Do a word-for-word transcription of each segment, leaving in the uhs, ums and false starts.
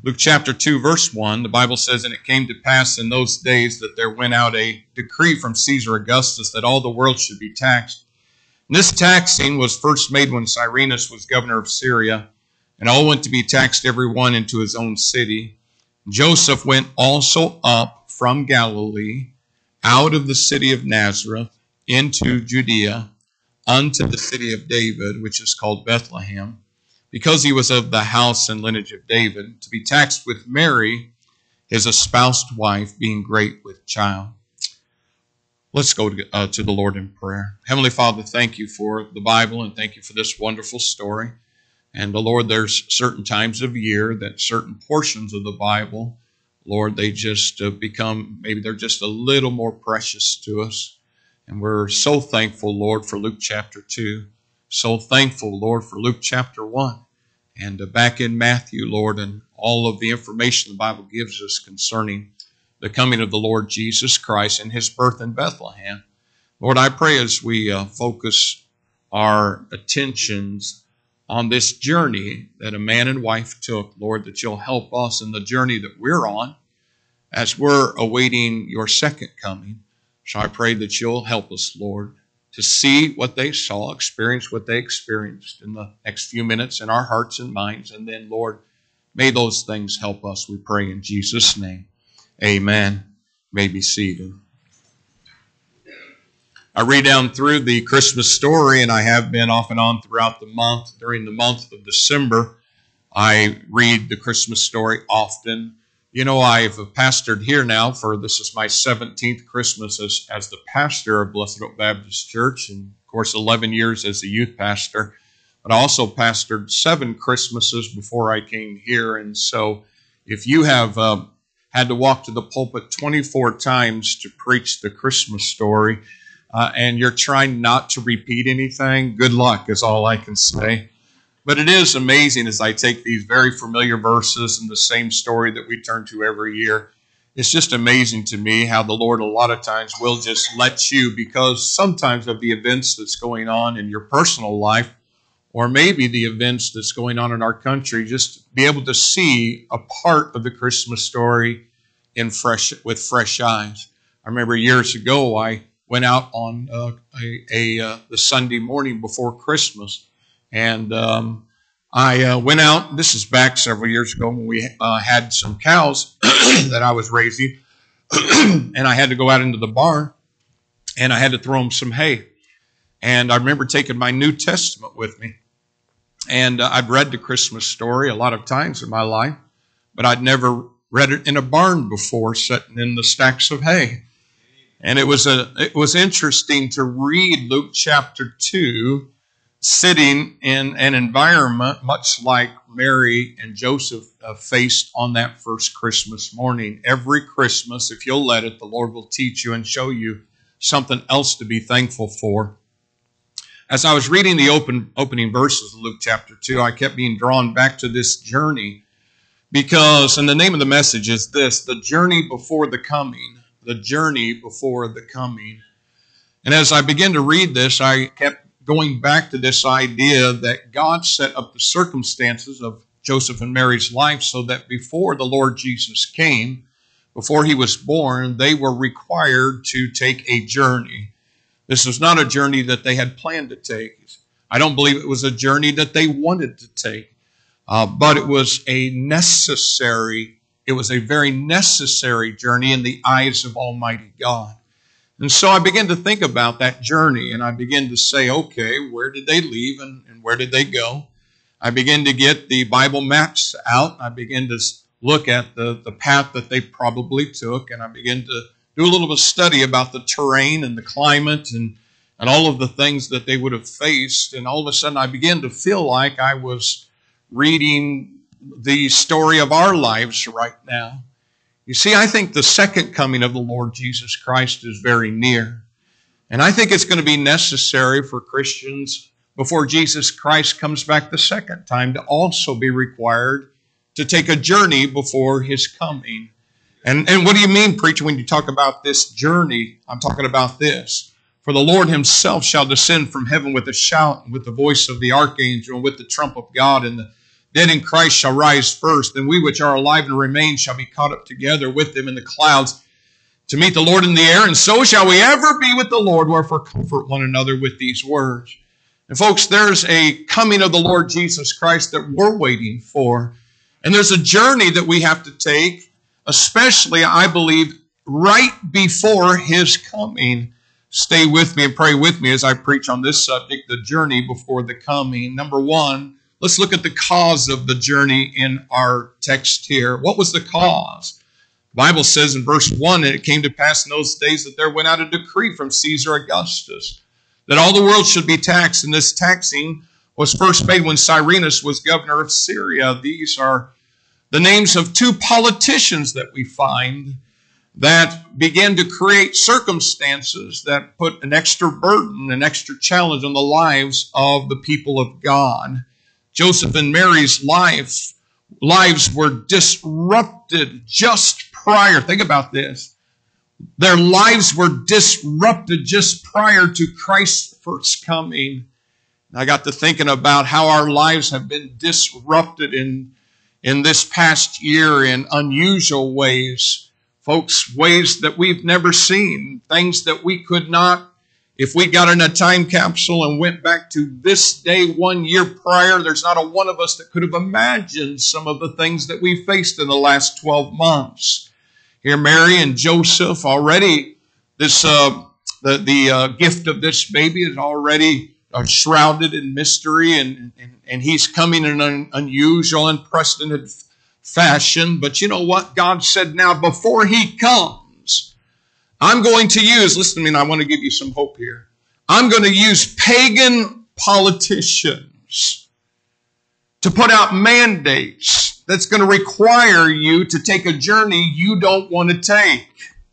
Luke chapter two, verse one, the Bible says, "And it came to pass in those days that there went out a decree from Caesar Augustus that all the world should be taxed. And this taxing was first made when Cyrenius was governor of Syria, and all went to be taxed every one into his own city. Joseph went also up from Galilee, out of the city of Nazareth, into Judea, unto the city of David, which is called Bethlehem, because he was of the house and lineage of David, to be taxed with Mary, his espoused wife, being great with child." Let's go to, uh, to the Lord in prayer. Heavenly Father, thank you for the Bible, and thank you for this wonderful story. And the Lord, there's certain times of year that certain portions of the Bible, Lord, they just uh, become, maybe they're just a little more precious to us. And we're so thankful, Lord, for Luke chapter two. So thankful, Lord, for Luke chapter one. And uh, back in Matthew, Lord, and all of the information the Bible gives us concerning the coming of the Lord Jesus Christ and his birth in Bethlehem. Lord, I pray as we uh, focus our attentions on this journey that a man and wife took, Lord, that you'll help us in the journey that we're on as we're awaiting your second coming. So I pray that you'll help us, Lord, to see what they saw, experience what they experienced in the next few minutes in our hearts and minds. And then, Lord, may those things help us, we pray in Jesus' name. Amen. You may be seated. I read down through the Christmas story, and I have been off and on throughout the month. During the month of December, I read the Christmas story often. You know, I've pastored here now for, this is my seventeenth Christmas as, as the pastor of Blessed Hope Baptist Church, and of course eleven years as a youth pastor. But I also pastored seven Christmases before I came here, and so if you have uh, had to walk to the pulpit twenty-four times to preach the Christmas story, uh, and you're trying not to repeat anything, good luck is all I can say. But it is amazing as I take these very familiar verses and the same story that we turn to every year. It's just amazing to me how the Lord a lot of times will just let you, because sometimes of the events that's going on in your personal life, or maybe the events that's going on in our country, just be able to see a part of the Christmas story in fresh with fresh eyes. I remember years ago I went out on uh, a, a uh, the Sunday morning before Christmas, and um, I uh, went out. This is back several years ago when we uh, had some cows that I was raising, and I had to go out into the barn, and I had to throw them some hay. And I remember taking my New Testament with me. And uh, I'd read the Christmas story a lot of times in my life, but I'd never read it in a barn before, sitting in the stacks of hay. And it was a it was interesting to read Luke chapter two, sitting in an environment much like Mary and Joseph uh, faced on that first Christmas morning. Every Christmas, if you'll let it, the Lord will teach you and show you something else to be thankful for. As I was reading the open, opening verses of Luke chapter two, I kept being drawn back to this journey because, and the name of the message is this, the journey before the coming, the journey before the coming. And as I began to read this, I kept going back to this idea that God set up the circumstances of Joseph and Mary's life so that before the Lord Jesus came, before he was born, they were required to take a journey. This was not a journey that they had planned to take. I don't believe it was a journey that they wanted to take, uh, but it was a necessary, it was a very necessary journey in the eyes of Almighty God. And so I began to think about that journey, and I began to say, okay, where did they leave and, and where did they go? I began to get the Bible maps out. I began to look at the, the path that they probably took, and I began to do a little bit of study about the terrain and the climate and, and all of the things that they would have faced. And all of a sudden I began to feel like I was reading the story of our lives right now. You see, I think the second coming of the Lord Jesus Christ is very near. And I think it's going to be necessary for Christians before Jesus Christ comes back the second time to also be required to take a journey before his coming. And, and what do you mean, preacher, when you talk about this journey? I'm talking about this. For the Lord himself shall descend from heaven with a shout, and with the voice of the archangel, and with the trump of God, and the dead in Christ shall rise first, and we which are alive and remain shall be caught up together with them in the clouds to meet the Lord in the air, and so shall we ever be with the Lord. Wherefore comfort one another with these words. And folks, there's a coming of the Lord Jesus Christ that we're waiting for. And there's a journey that we have to take, especially, I believe, right before his coming. Stay with me and pray with me as I preach on this subject, the journey before the coming. Number one, let's look at the cause of the journey in our text here. What was the cause? The Bible says in verse one, and it came to pass in those days that there went out a decree from Caesar Augustus that all the world should be taxed, and this taxing was first made when Cyrenius was governor of Syria. These are the names of two politicians that we find that began to create circumstances that put an extra burden, an extra challenge on the lives of the people of God. Joseph and Mary's life, lives were disrupted just prior. Think about this. Their lives were disrupted just prior to Christ's first coming. I got to thinking about how our lives have been disrupted in, in this past year in unusual ways. Folks, ways that we've never seen. Things that we could not, if we got in a time capsule and went back to this day one year prior, there's not a one of us that could have imagined some of the things that we faced in the last twelve months. Here, Mary and Joseph already, this uh, the the uh, gift of this baby is already uh, shrouded in mystery, and, and and he's coming in an unusual, unprecedented fashion. But you know what? God said, now before he comes, I'm going to use. Listen to me, and I want to give you some hope here. I'm going to use pagan politicians to put out mandates that's going to require you to take a journey you don't want to take.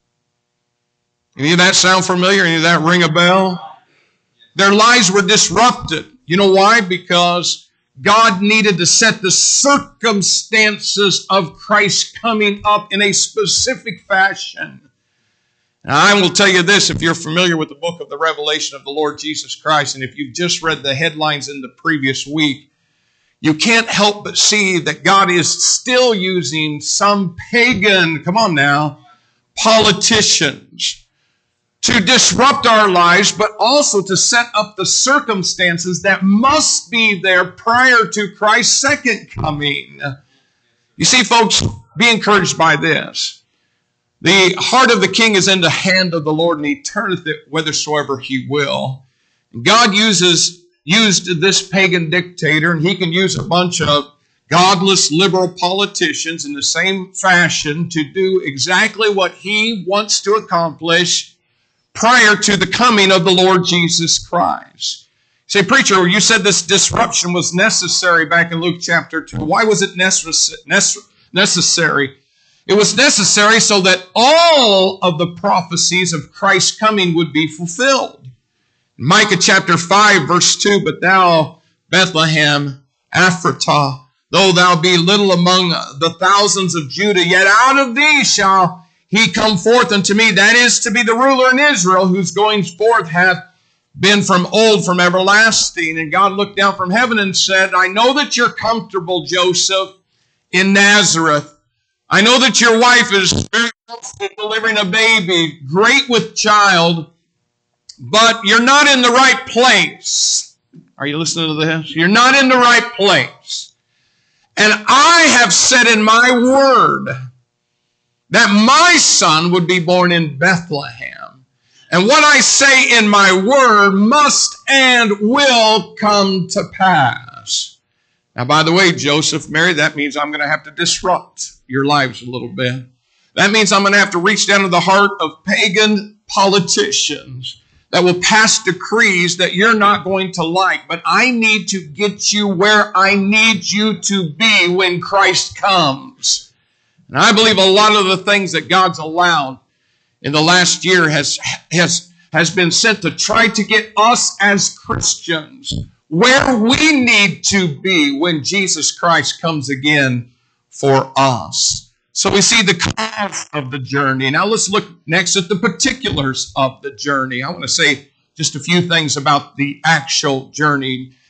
Any of that sound familiar? Any of that ring a bell? Their lives were disrupted. You know why? Because God needed to set the circumstances of Christ coming up in a specific fashion. Now, I will tell you this, if you're familiar with the book of the Revelation of the Lord Jesus Christ, and if you've just read the headlines in the previous week, you can't help but see that God is still using some pagan, come on now, politicians to disrupt our lives, but also to set up the circumstances that must be there prior to Christ's second coming. You see, folks, be encouraged by this. The heart of the king is in the hand of the Lord, and he turneth it whithersoever he will. God uses used this pagan dictator, and he can use a bunch of godless liberal politicians in the same fashion to do exactly what he wants to accomplish prior to the coming of the Lord Jesus Christ. You say, preacher, you said this disruption was necessary back in Luke chapter two. Why was it necessary? It was necessary so that all of the prophecies of Christ's coming would be fulfilled. Micah chapter five, verse two, but thou, Bethlehem, Ephratah, though thou be little among the thousands of Judah, yet out of thee shall he come forth unto me, that is to be the ruler in Israel, whose goings forth hath been from old, from everlasting. And God looked down from heaven and said, I know that you're comfortable, Joseph, in Nazareth. I know that your wife is very close to delivering a baby, great with child, but you're not in the right place. Are you listening to this? You're not in the right place. And I have said in my word that my son would be born in Bethlehem. And what I say in my word must and will come to pass. Now, by the way, Joseph, Mary, that means I'm going to have to disrupt your lives a little bit. That means I'm going to have to reach down to the heart of pagan politicians that will pass decrees that you're not going to like. But I need to get you where I need you to be when Christ comes. And I believe a lot of the things that God's allowed in the last year has, has, has been sent to try to get us as Christians where we need to be when Jesus Christ comes again for us. So we see the cause of the journey. Now let's look next at the particulars of the journey. I want to say just a few things about the actual journey.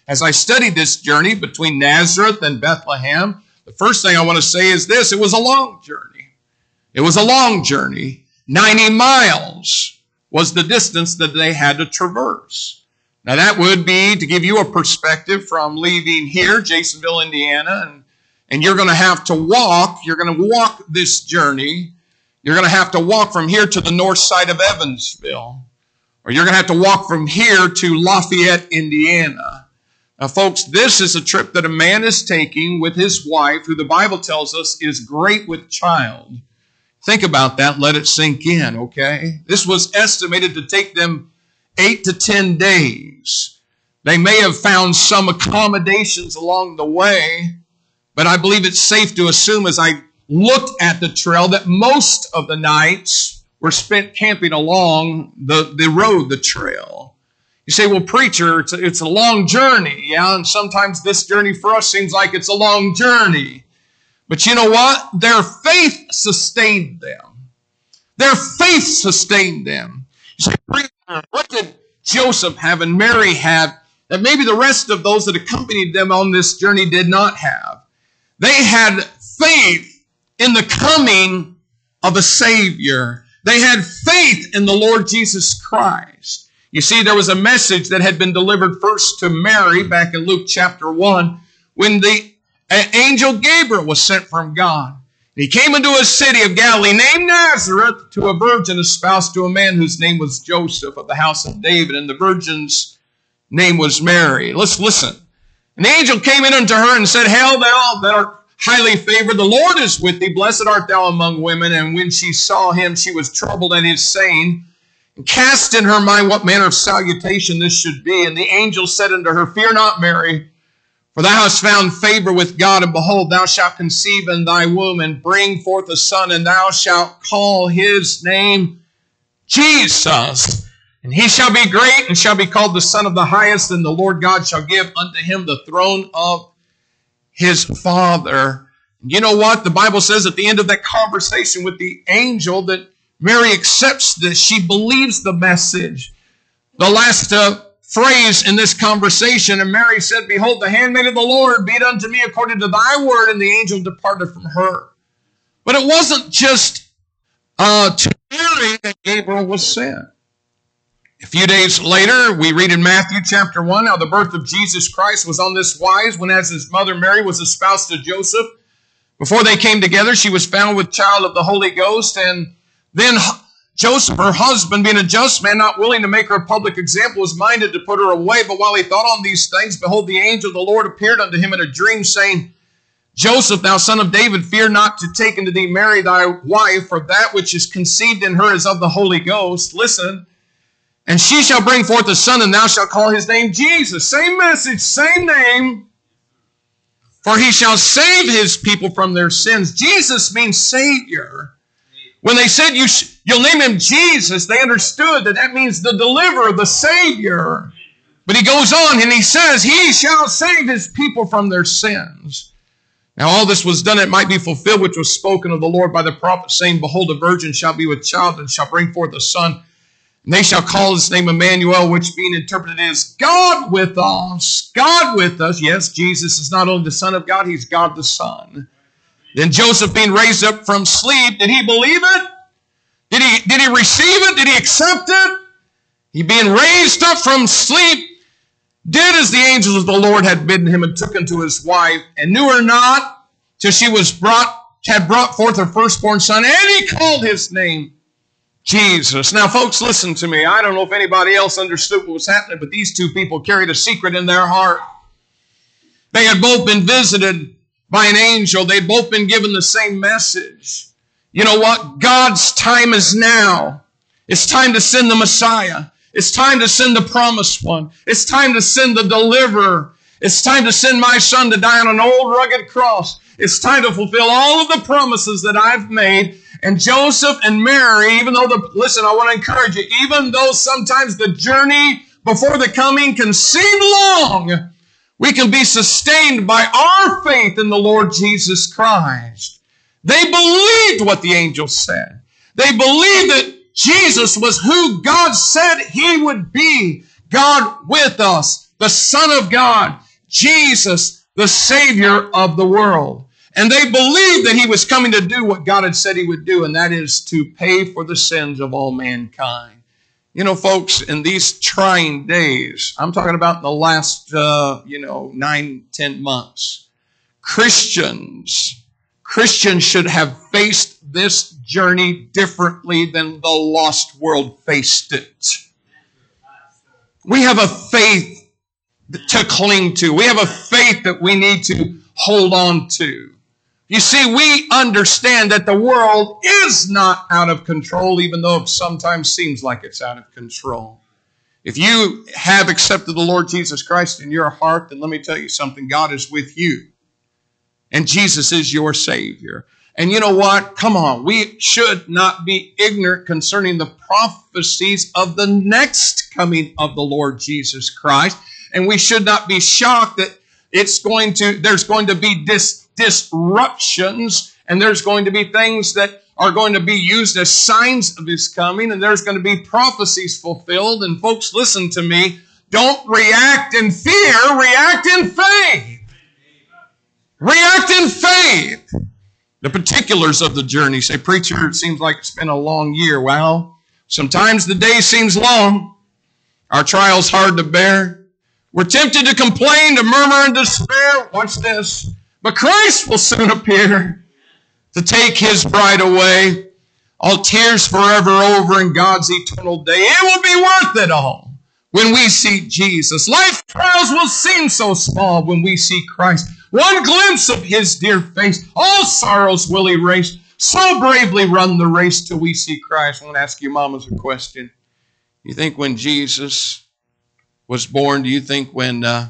as I studied this journey between Nazareth and Bethlehem, the first thing I want to say is this: it was a long journey. It was a long journey. ninety miles was the distance that they had to traverse. Now that would be, to give you a perspective, from leaving here, Jasonville, Indiana, and, and you're going to have to walk, you're going to walk this journey. You're going to have to walk from here to the north side of Evansville, or you're going to have to walk from here to Lafayette, Indiana. Now, folks, this is a trip that a man is taking with his wife, who the Bible tells us is great with child. Think about that. Let it sink in, okay? This was estimated to take them eight to ten days. They may have found some accommodations along the way, but I believe it's safe to assume, as I looked at the trail, that most of the nights were spent camping along the, the road, the trail. You say, well, preacher, it's a, it's a long journey. Yeah, and sometimes this journey for us seems like it's a long journey. But you know what? Their faith sustained them. Their faith sustained them. You say, preacher, what did Joseph have and Mary have that maybe the rest of those that accompanied them on this journey did not have? They had faith in the coming of a Savior. They had faith in the Lord Jesus Christ. You see, there was a message that had been delivered first to Mary back in Luke chapter one, when the angel Gabriel was sent from God. He came into a city of Galilee named Nazareth to a virgin espoused to a man whose name was Joseph of the house of David, and the virgin's name was Mary. Let's listen. And the angel came in unto her and said, Hail thou that art highly favored, the Lord is with thee. Blessed art thou among women. And when she saw him, she was troubled at his saying, and cast in her mind what manner of salutation this should be. And the angel said unto her, Fear not, Mary, for thou hast found favor with God, and behold, thou shalt conceive in thy womb, and bring forth a son, and thou shalt call his name Jesus. And he shall be great, and shall be called the Son of the Highest, and the Lord God shall give unto him the throne of his father. You know what? The Bible says at the end of that conversation with the angel that Mary accepts this. She believes the message. The last uh, phrase in this conversation, and Mary said, Behold, the handmaid of the Lord, be it unto me according to thy word. And the angel departed from her. But it wasn't just uh, to Mary that Gabriel was sent. A few days later, we read in Matthew chapter one, how the birth of Jesus Christ was on this wise, when as his mother Mary was espoused to Joseph. Before they came together, she was found with child of the Holy Ghost. And then Joseph, her husband, being a just man, not willing to make her a public example, was minded to put her away. But while he thought on these things, behold, the angel of the Lord appeared unto him in a dream, saying, Joseph, thou son of David, fear not to take unto thee Mary thy wife, for that which is conceived in her is of the Holy Ghost. Listen. And she shall bring forth a son, and thou shalt call his name Jesus. Same message, same name. For he shall save his people from their sins. Jesus means Savior. When they said you sh- you'll name him Jesus, they understood that that means the deliverer, the Savior. But he goes on and he says, he shall save his people from their sins. Now all this was done, it might be fulfilled, which was spoken of the Lord by the prophet, saying, Behold, a virgin shall be with child, and shall bring forth a son. And they shall call his name Emmanuel, which being interpreted is God with us. God with us. Yes, Jesus is not only the Son of God, he's God the Son. Then Joseph, being raised up from sleep, did he believe it? Did he, did he receive it? Did he accept it? He, being raised up from sleep, did as the angels of the Lord had bidden him, and took unto his wife, and knew her not till she was brought, had brought forth her firstborn son, and he called his name Jesus. Now, folks, listen to me. I don't know if anybody else understood what was happening, but these two people carried a secret in their heart. They had both been visited by an angel. They'd both been given the same message. You know what? God's time is now. It's time to send the Messiah. It's time to send the promised one. It's time to send the deliverer. It's time to send my son to die on an old rugged cross. It's time to fulfill all of the promises that I've made. And Joseph and Mary, even though the, listen, I want to encourage you, even though sometimes the journey before the coming can seem long, we can be sustained by our faith in the Lord Jesus Christ. They believed what the angel said. They believed that Jesus was who God said he would be. God with us. the Son of God, Jesus, the Savior of the world. And they believed that he was coming to do what God had said he would do, and that is to pay for the sins of all mankind. You know, folks, in these trying days, I'm talking about in the last, uh, you know, nine, ten months, Christians, Christians should have faced this journey differently than the lost world faced it. We have a faith to cling to. We have a faith that we need to hold on to. You see, we understand that the world is not out of control, even though it sometimes seems like it's out of control. If you have accepted the Lord Jesus Christ in your heart, then let me tell you something. God is with you. And Jesus is your Savior. And you know what? Come on. We should not be ignorant concerning the prophecies of the next coming of the Lord Jesus Christ. And we should not be shocked that it's going to, there's going to be dis disruptions, and there's going to be things that are going to be used as signs of his coming, and there's going to be prophecies fulfilled. And folks, listen to me. Don't react in fear. React in faith. React in faith. The particulars of the journey. Say, preacher, it seems like it's been a long year. Well, sometimes the day seems long. Our trial's hard to bear. We're tempted to complain, to murmur and despair. Watch this. But Christ will soon appear to take his bride away. All tears forever over in God's eternal day. It will be worth it all when we see Jesus. Life trials will seem so small when we see Christ. One glimpse of his dear face, all sorrows will erase. So bravely run the race till we see Christ. I want to ask you mamas a question. You think when Jesus was born, do you think when uh,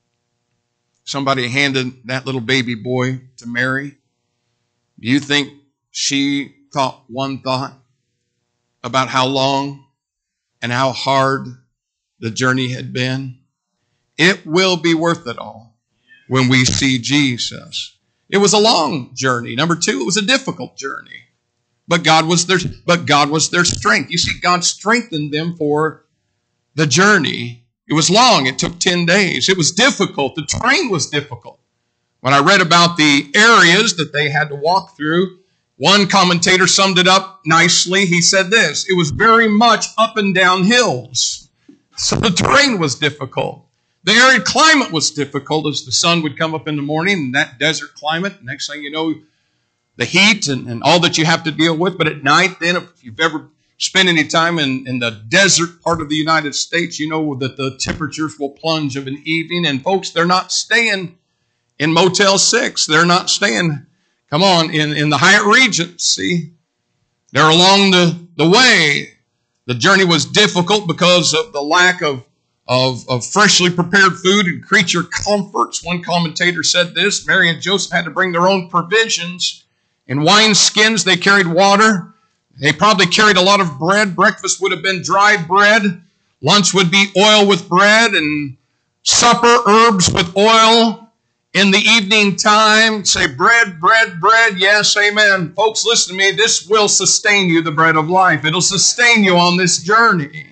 somebody handed that little baby boy to Mary, do you think she thought one thought about how long and how hard the journey had been? It will be worth it all when we see Jesus. It was a long journey. Number two, it was a difficult journey. But God was their, but God was their strength. You see, God strengthened them for the journey. It was long. It took ten days. It was difficult. The terrain was difficult. When I read about the areas that they had to walk through, one commentator summed it up nicely. He said this: it was very much up and down hills. So the terrain was difficult. The arid climate was difficult as the sun would come up in the morning in that desert climate. Next thing you know, the heat and, and all that you have to deal with. But at night, then, if you've ever spend any time in, in the desert part of the United States, you know that the temperatures will plunge of an evening. And folks, they're not staying in Motel six. They're not staying, come on, in, in the Hyatt Regency. They're along the, the way. The journey was difficult because of the lack of, of, of freshly prepared food and creature comforts. One commentator said this: Mary and Joseph had to bring their own provisions. In wine skins, they carried water. They probably carried a lot of bread. Breakfast would have been dry bread. Lunch would be oil with bread, and supper, herbs with oil. In the evening time, say bread, bread, bread. Yes, amen. Folks, listen to me. This will sustain you, the bread of life. It'll sustain you on this journey.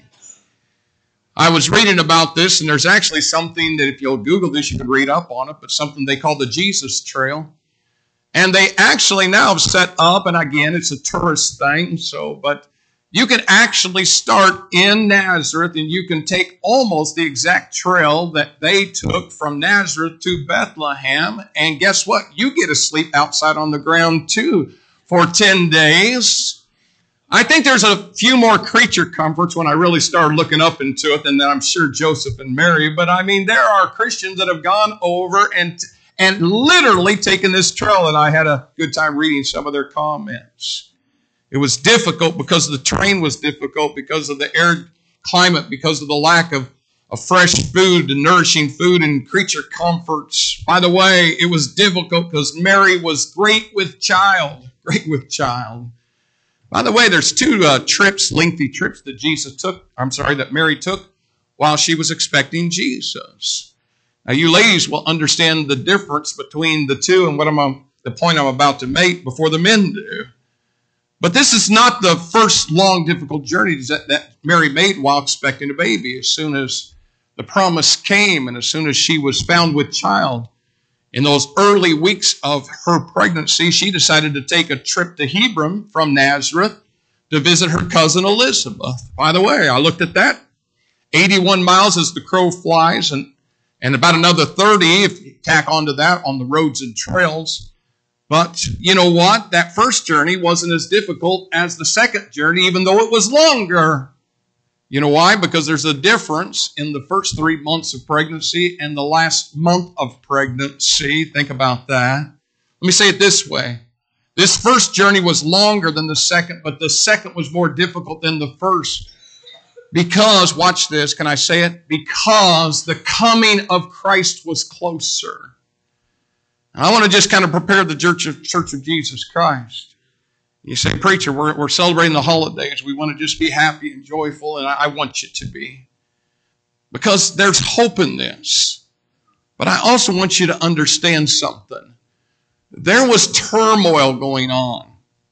I was reading about this, and there's actually something that if you'll Google this, you can read up on it, but something they call the Jesus Trail. And they actually now have set up, and again, it's a tourist thing, so, but you can actually start in Nazareth, and you can take almost the exact trail that they took from Nazareth to Bethlehem. And guess what? You get to sleep outside on the ground too for ten days. I think there's a few more creature comforts when I really started looking up into it than I'm sure Joseph and Mary. But I mean, there are Christians that have gone over and and literally taken this trail, and I had a good time reading some of their comments. It was difficult because the terrain was difficult, because of the arid climate, because of the lack of, of fresh food and nourishing food and creature comforts. By the way, it was difficult because Mary was great with child, great with child. By the way, there's two uh, trips, lengthy trips that Jesus took, I'm sorry, that Mary took while she was expecting Jesus. Now, you ladies will understand the difference between the two and what I'm the point I'm about to make before the men do. But this is not the first long, difficult journey that, that Mary made while expecting a baby. As soon as the promise came, and as soon as she was found with child, in those early weeks of her pregnancy, she decided to take a trip to Hebron from Nazareth to visit her cousin Elizabeth. By the way, I looked at that. eighty-one miles as the crow flies, and, and about another thirty if you tack onto that on the roads and trails. But you know what? That first journey wasn't as difficult as the second journey, even though it was longer. You know why? Because there's a difference in the first three months of pregnancy and the last month of pregnancy. Think about that. Let me say it this way. This first journey was longer than the second, but the second was more difficult than the first. Because, watch this, can I say it? Because the coming of Christ was closer. And I want to just kind of prepare the Church of, Church of Jesus Christ. You say, preacher, we're, we're celebrating the holidays. We want to just be happy and joyful, and I, I want you to be. Because there's hope in this. But I also want you to understand something. There was turmoil going on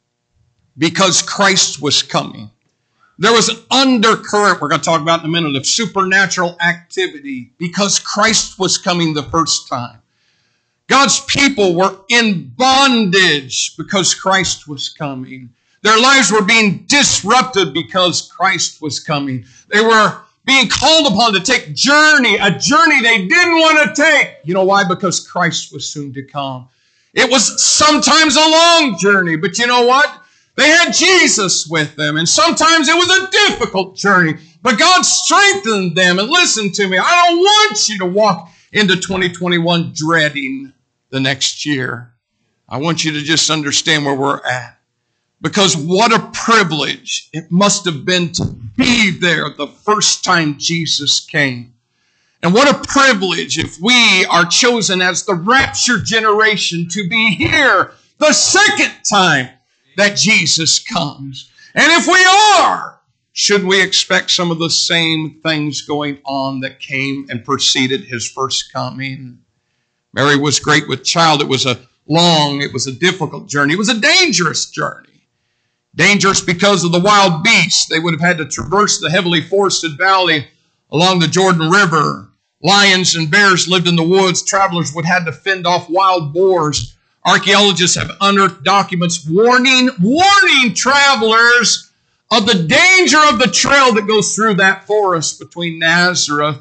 because Christ was coming. There was an undercurrent, we're going to talk about in a minute, of supernatural activity because Christ was coming the first time. God's people were in bondage because Christ was coming. Their lives were being disrupted because Christ was coming. They were being called upon to take journey, a journey they didn't want to take. You know why? Because Christ was soon to come. It was sometimes a long journey, but you know what? They had Jesus with them, and sometimes it was a difficult journey, but God strengthened them. And listen to me, I don't want you to walk into twenty twenty-one dreading the next year. I want you to just understand where we're at. Because what a privilege it must have been to be there the first time Jesus came. And what a privilege if we are chosen as the rapture generation to be here the second time that Jesus comes. And if we are, should we expect some of the same things going on that came and preceded his first coming? Mary was great with child. It was a long, it was a difficult journey. It was a dangerous journey. Dangerous because of the wild beasts. They would have had to traverse the heavily forested valley along the Jordan River. Lions and bears lived in the woods. Travelers would have had to fend off wild boars. Archaeologists have unearthed documents warning, warning travelers of the danger of the trail that goes through that forest between Nazareth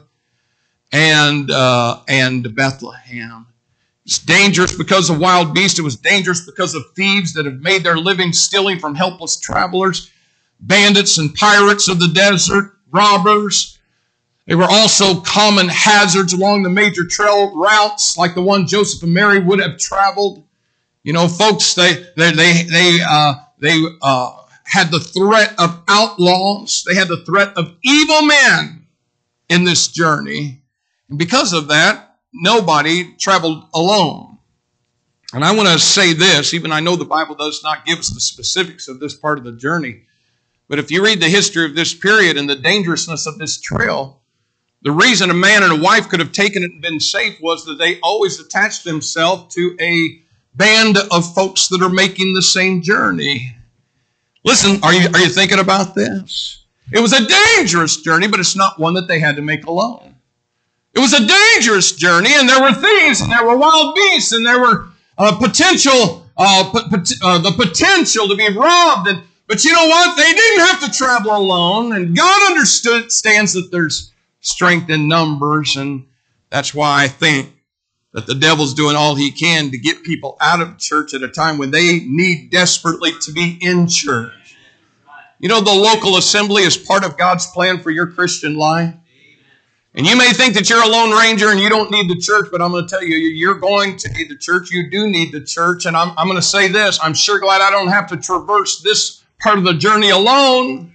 and, uh, and Bethlehem. It's dangerous because of wild beasts. It was dangerous because of thieves that have made their living stealing from helpless travelers, bandits and pirates of the desert, robbers. They were also common hazards along the major trail routes like the one Joseph and Mary would have traveled. You know, folks, they they they they uh, they uh, had the threat of outlaws. They had the threat of evil men in this journey. And because of that, nobody traveled alone. And I want to say this, even I know the Bible does not give us the specifics of this part of the journey, but if you read the history of this period and the dangerousness of this trail, the reason a man and a wife could have taken it and been safe was that they always attached themselves to a band of folks that are making the same journey. Listen, are you, are you thinking about this? It was a dangerous journey, but it's not one that they had to make alone. It was a dangerous journey, and there were thieves, and there were wild beasts, and there were uh, potential, uh, pot, uh, the potential to be robbed. And, but you know what? They didn't have to travel alone, and God understands that there's strength in numbers, and that's why I think that the devil's doing all he can to get people out of church at a time when they need desperately to be in church. You know, the local assembly is part of God's plan for your Christian life. And you may think that you're a lone ranger and you don't need the church, but I'm going to tell you, you're going to need the church. You do need the church. And I'm, I'm going to say this, I'm sure glad I don't have to traverse this part of the journey alone.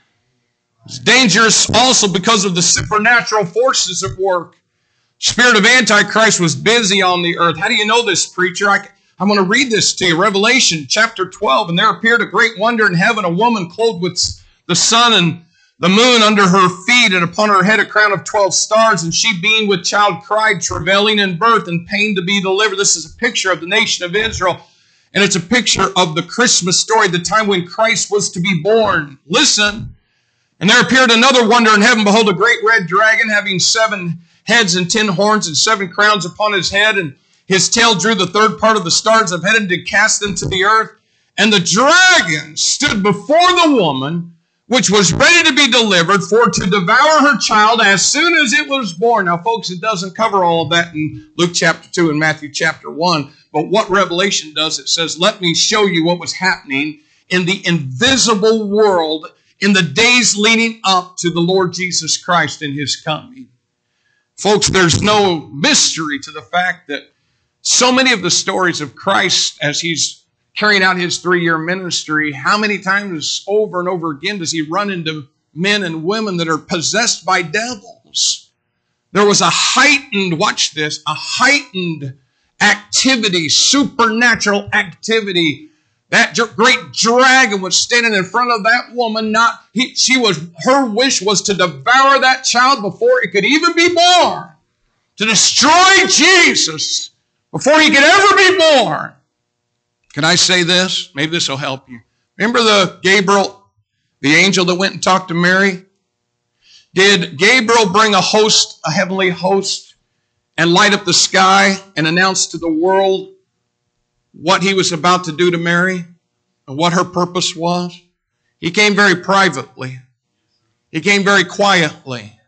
It's dangerous also because of the supernatural forces at work. Spirit of Antichrist was busy on the earth. How do you know this, preacher? I, I'm going to read this to you. Revelation chapter twelve. And there appeared a great wonder in heaven, a woman clothed with the sun and the moon under her feet, and upon her head a crown of twelve stars. And she, being with child, cried, travailing in birth and pain to be delivered. This is a picture of the nation of Israel. And it's a picture of the Christmas story, the time when Christ was to be born. Listen. And there appeared another wonder in heaven. Behold, a great red dragon having seven heads and ten horns and seven crowns upon his head. And his tail drew the third part of the stars of heaven to cast them to the earth. And the dragon stood before the woman, which was ready to be delivered, for to devour her child as soon as it was born. Now, folks, it doesn't cover all of that in Luke chapter two and Matthew chapter one. But what Revelation does, it says, let me show you what was happening in the invisible world in the days leading up to the Lord Jesus Christ and his coming. Folks, there's no mystery to the fact that so many of the stories of Christ as he's carrying out his three-year ministry, how many times over and over again does he run into men and women that are possessed by devils? There was a heightened, watch this, a heightened activity, supernatural activity. That great dragon was standing in front of that woman. Not he, she was. Her wish was to devour that child before it could even be born, to destroy Jesus before he could ever be born. Can I say this? Maybe this will help you. Remember the Gabriel, the angel that went and talked to Mary? Did Gabriel bring a host, a heavenly host, and light up the sky and announce to the world what he was about to do to Mary and what her purpose was? He came very privately. He came very quietly.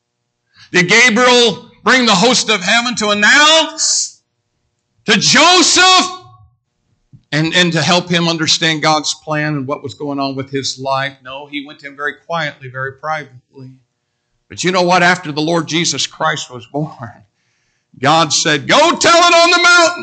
Did Gabriel bring the host of heaven to announce to Joseph and, and to help him understand God's plan and what was going on with his life? No, he went to him very quietly, very privately. But you know what? After the Lord Jesus Christ was born, God said, go tell it on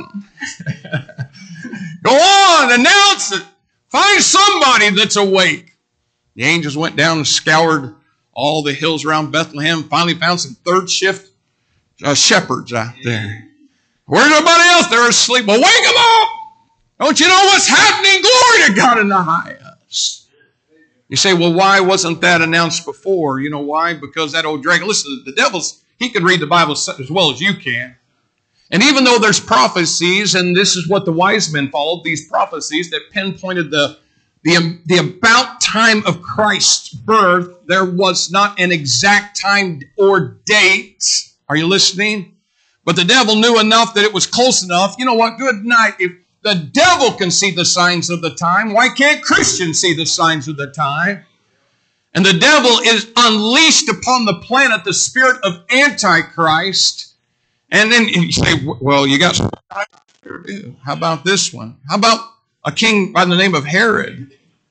the mountain. Go on, announce it. Find somebody that's awake. The angels went down and scoured all the hills around Bethlehem. Finally found some third shift uh, shepherds out there. Where's everybody else? They're asleep. Well, wake them up. Don't you know what's happening? Glory to God in the highest. You say, well, why wasn't that announced before? You know why? Because that old dragon, listen, the devil's, he can read the Bible as well as you can. And even though there's prophecies, and this is what the wise men followed, these prophecies that pinpointed the, the, the about time of Christ's birth, there was not an exact time or date. Are you listening? But the devil knew enough that it was close enough. You know what? Good night. If the devil can see the signs of the time, why can't Christians see the signs of the time? And the devil is unleashed upon the planet, the spirit of Antichrist. And then you say, well, you got some. How about this one? How about a king by the name of Herod?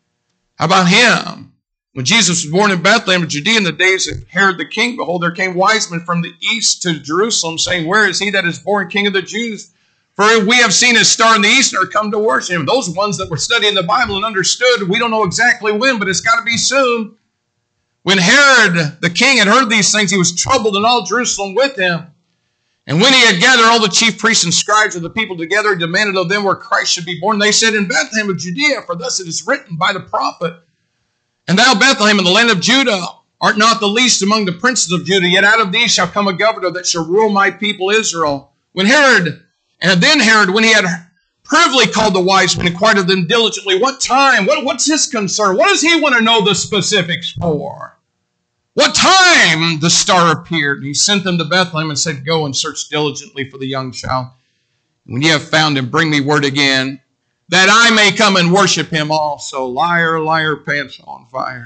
How about him? When Jesus was born in Bethlehem of Judea in the days of Herod the king, behold, there came wise men from the east to Jerusalem, saying, where is he that is born king of the Jews? For we have seen his star in the east and are come to worship him. Those ones that were studying the Bible and understood, we don't know exactly when, but it's got to be soon. When Herod the king had heard these things, he was troubled, and all Jerusalem with him. And when he had gathered all the chief priests and scribes of the people together, he demanded of them where Christ should be born. They said, in Bethlehem of Judea, for thus it is written by the prophet, and thou, Bethlehem, in the land of Judah, art not the least among the princes of Judah, yet out of thee shall come a governor that shall rule my people Israel. When Herod, and then Herod, when he had privily called the wise men, inquired of them diligently, what time, what, what's his concern? What does he want to know the specifics for? What time the star appeared? And he sent them to Bethlehem and said, go and search diligently for the young child. When ye have found him, bring me word again, that I may come and worship him also. Liar, liar, pants on fire.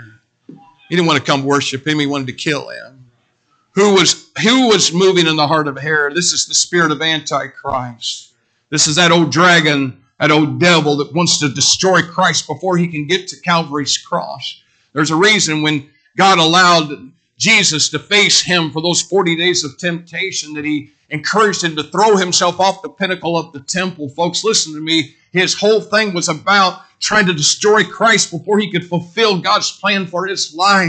He didn't want to come worship him. He wanted to kill him. Who was, who was moving in the heart of Herod? This is the spirit of Antichrist. This is that old dragon, that old devil that wants to destroy Christ before he can get to Calvary's cross. There's a reason when God allowed Jesus to face him for those forty days of temptation that he encouraged him to throw himself off the pinnacle of the temple. Folks, listen to me. His whole thing was about trying to destroy Christ before he could fulfill God's plan for his life.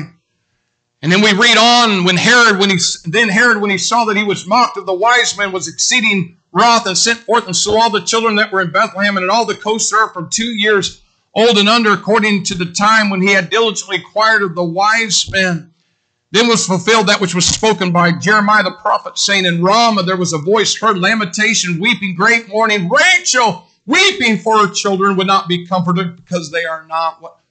And then we read on, when Herod, when he then Herod, when he saw that he was mocked of the wise men, was exceeding wroth, and sent forth and slew all the children that were in Bethlehem and in all the coasts thereof from two years old and under, according to the time when he had diligently inquired of the wise men. Then was fulfilled that which was spoken by Jeremiah the prophet, saying, in Ramah there was a voice heard, lamentation, weeping, great mourning. Rachel, weeping for her children, would not be comforted because they are not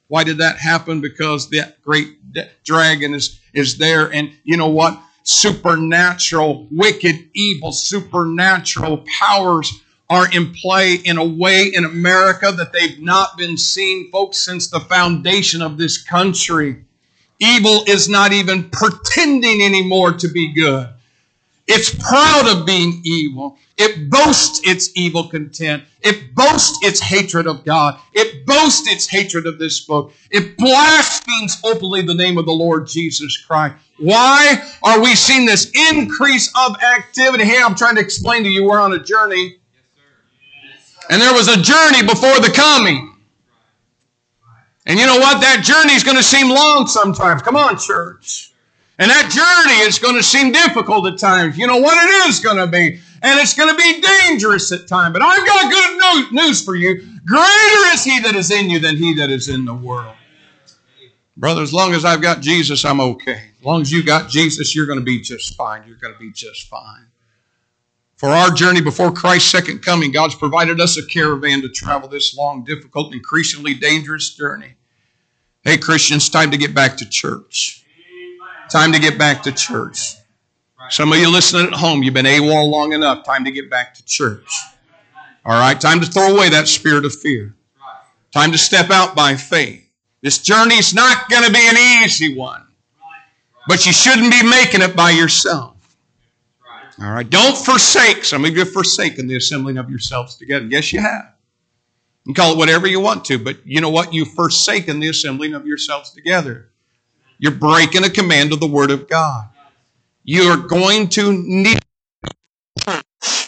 Why did that happen? Because that great dragon is, is there. And you know what? Supernatural, wicked, evil, supernatural powers are in play in a way in America that they've not been seen, folks, since the foundation of this country. Evil is not even pretending anymore to be good. It's proud of being evil. It boasts its evil content. It boasts its hatred of God. It boasts its hatred of this book. It blasphemes openly the name of the Lord Jesus Christ. Why are we seeing this increase of activity? Hey, I'm trying to explain to you, we're on a journey. And there was a journey before the coming. And you know what? That journey is going to seem long sometimes. Come on, church. And that journey is going to seem difficult at times. You know what it is going to be. And it's going to be dangerous at times. But I've got good news for you. Greater is He that is in you than he that is in the world. Brother, as long as I've got Jesus, I'm okay. As long as you got Jesus, you're going to be just fine. You're going to be just fine. For our journey before Christ's second coming, God's provided us a caravan to travel this long, difficult, increasingly dangerous journey. Hey, Christians, time to get back to church. Time to get back to church. Some of you listening at home, you've been AWOL long enough. Time to get back to church. All right, time to throw away that spirit of fear. Time to step out by faith. This journey's not going to be an easy one. But you shouldn't be making it by yourself. All right, don't forsake. Some of you have forsaken the assembling of yourselves together. Yes, you have. You can call it whatever you want to, but you know what? You've forsaken the assembling of yourselves together. You're breaking a command of the Word of God. You are going to need church.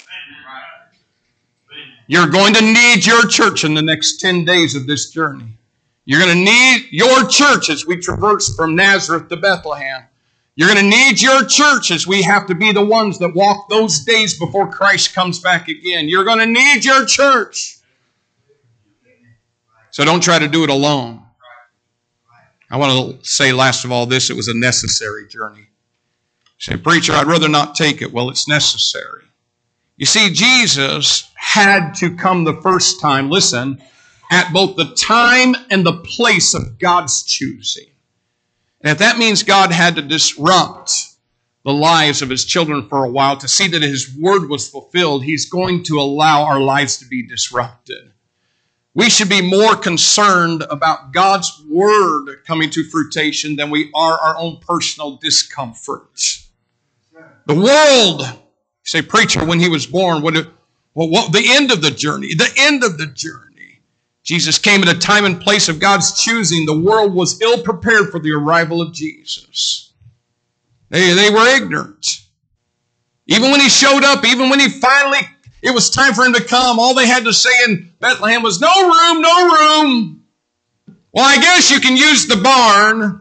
You're going to need your church in the next ten days of this journey. You're going to need your church as we traverse from Nazareth to Bethlehem. You're going to need your church as we have to be the ones that walk those days before Christ comes back again. You're going to need your church. So don't try to do it alone. I want to say last of all this, it was a necessary journey. You say, preacher, I'd rather not take it. Well, it's necessary. You see, Jesus had to come the first time, listen, at both the time and the place of God's choosing. And if that means God had to disrupt the lives of His children for a while to see that His word was fulfilled, He's going to allow our lives to be disrupted. We should be more concerned about God's word coming to fruition than we are our own personal discomfort. The world, you say, preacher, when He was born, what, well, what, the end of the journey, the end of the journey. Jesus came at a time and place of God's choosing. The world was ill prepared for the arrival of Jesus. They, they were ignorant. Even when He showed up, even when He finally, it was time for Him to come, all they had to say in Bethlehem was, no room, no room. Well, I guess you can use the barn.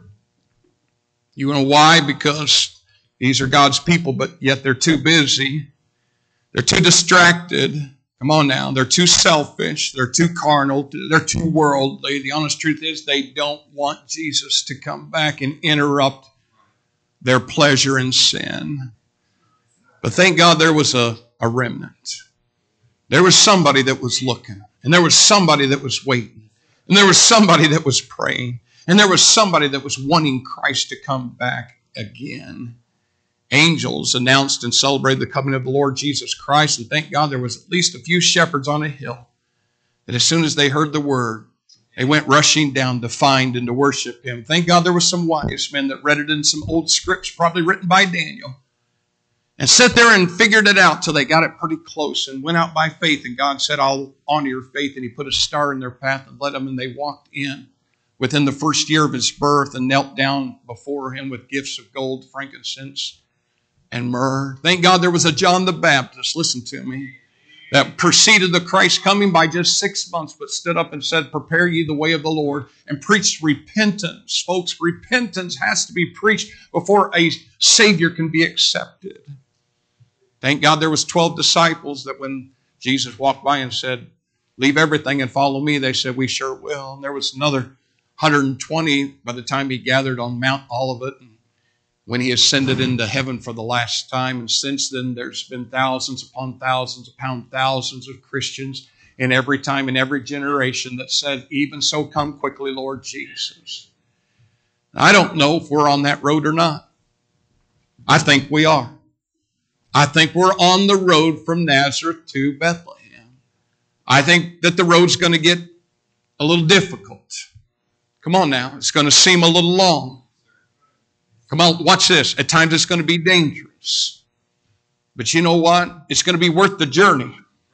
You know why? Because these are God's people, but yet they're too busy. They're too distracted. Come on now. They're too selfish. They're too carnal. They're too worldly. The honest truth is they don't want Jesus to come back and interrupt their pleasure in sin. But thank God there was a, a remnant. There was somebody that was looking. And there was somebody that was waiting. And there was somebody that was praying. And there was somebody that was wanting Christ to come back again. Angels announced and celebrated the coming of the Lord Jesus Christ. And thank God there was at least a few shepherds on a hill that as soon as they heard the word, they went rushing down to find and to worship Him. Thank God there were some wise men that read it in some old scripts, probably written by Daniel, and sat there and figured it out till they got it pretty close and went out by faith. And God said, I'll honor your faith. And He put a star in their path and led them, and they walked in within the first year of His birth and knelt down before Him with gifts of gold, frankincense, and myrrh. Thank God there was a John the Baptist, listen to me, that preceded the Christ coming by just six months, but stood up and said, prepare ye the way of the Lord, and preached repentance. Folks, repentance has to be preached before a Savior can be accepted. Thank God there was twelve disciples that when Jesus walked by and said, leave everything and follow me, they said, we sure will. And there was another one hundred twenty by the time He gathered on Mount Olivet, and when He ascended into heaven for the last time. And since then, there's been thousands upon thousands upon thousands of Christians in every time, in every generation that said, even so, come quickly, Lord Jesus. I don't know if we're on that road or not. I think we are. I think we're on the road from Nazareth to Bethlehem. I think that the road's going to get a little difficult. Come on now. It's going to seem a little long. Come on, watch this. At times it's going to be dangerous. But you know what? It's going to be worth the journey.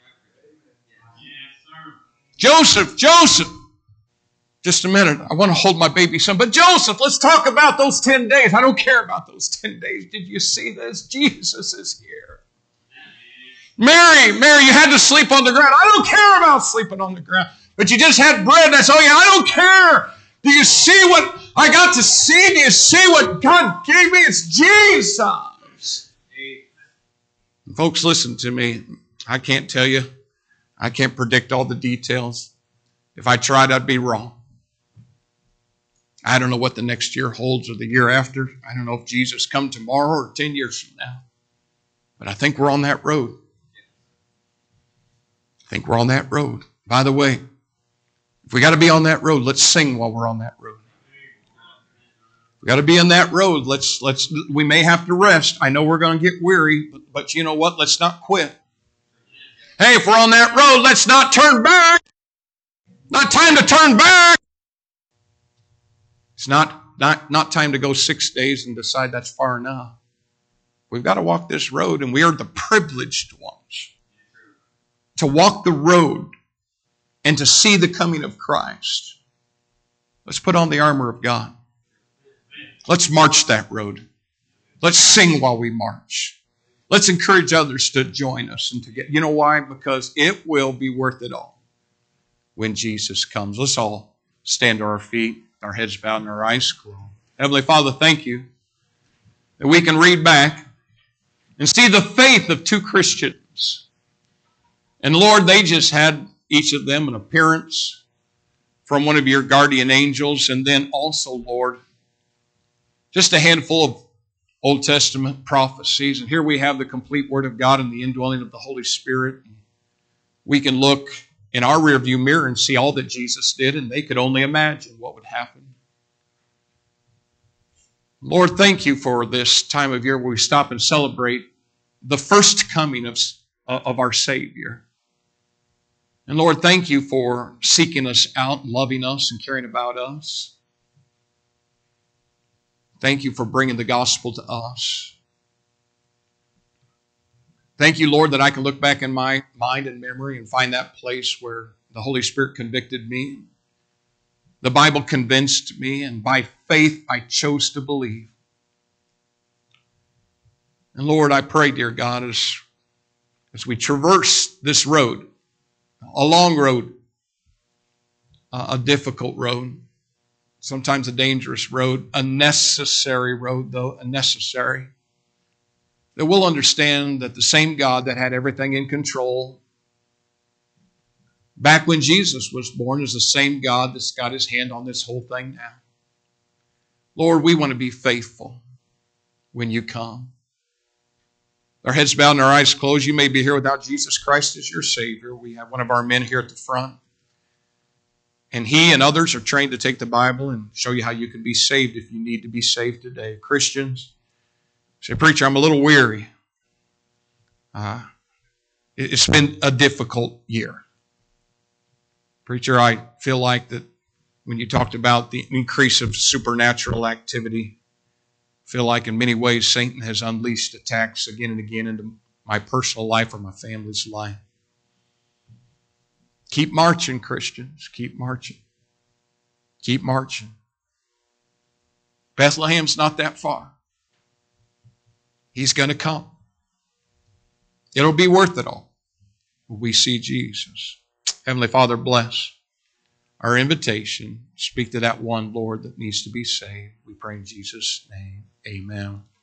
Joseph, Joseph. Just a minute. I want to hold my baby son. But Joseph, let's talk about those ten days. I don't care about those ten days. Did you see this? Jesus is here. Mary, Mary, you had to sleep on the ground. I don't care about sleeping on the ground. But you just had bread. That's all you. I don't care. Do you see what I got to see? Do you see what God gave me? It's Jesus. Folks, listen to me. I can't tell you. I can't predict all the details. If I tried, I'd be wrong. I don't know what the next year holds or the year after. I don't know if Jesus come tomorrow or ten years from now. But I think we're on that road. I think we're on that road. By the way, if we got to be on that road, let's sing while we're on that road. We got to be on that road. Let's let's. We may have to rest. I know we're going to get weary, but, but you know what? Let's not quit. Hey, if we're on that road, let's not turn back. Not time to turn back. It's not, not, not time to go six days and decide that's far enough. We've got to walk this road, and we are the privileged ones to walk the road and to see the coming of Christ. Let's put on the armor of God. Let's march that road. Let's sing while we march. Let's encourage others to join us and to get, you know why? Because it will be worth it all when Jesus comes. Let's all stand to our feet, our heads bowed and our eyes closed. Heavenly Father, thank you that we can read back and see the faith of two Christians. And Lord, they just had, each of them, an appearance from one of your guardian angels, and then also, Lord, just a handful of Old Testament prophecies. And here we have the complete Word of God and the indwelling of the Holy Spirit. We can look in our rearview mirror and see all that Jesus did, and they could only imagine what would happen. Lord, thank you for this time of year where we stop and celebrate the first coming of, of our Savior. And Lord, thank you for seeking us out, loving us, and caring about us. Thank you for bringing the gospel to us. Thank you, Lord, that I can look back in my mind and memory and find that place where the Holy Spirit convicted me. The Bible convinced me, and by faith I chose to believe. And Lord, I pray, dear God, as, as we traverse this road, a long road, a difficult road, sometimes a dangerous road, a necessary road, though, a necessary, that we'll understand that the same God that had everything in control back when Jesus was born is the same God that's got his hand on this whole thing now. Lord, we want to be faithful when you come. Our heads bowed and our eyes closed. You may be here without Jesus Christ as your Savior. We have one of our men here at the front. And he and others are trained to take the Bible and show you how you can be saved if you need to be saved today. Christians, say, preacher, I'm a little weary. Uh, it's been a difficult year. Preacher, I feel like that when you talked about the increase of supernatural activity, I feel like in many ways Satan has unleashed attacks again and again into my personal life or my family's life. Keep marching, Christians. Keep marching. Keep marching. Bethlehem's not that far. He's going to come. It'll be worth it all when we see Jesus. Heavenly Father, bless our invitation. Speak to that one, Lord, that needs to be saved. We pray in Jesus' name. Amen.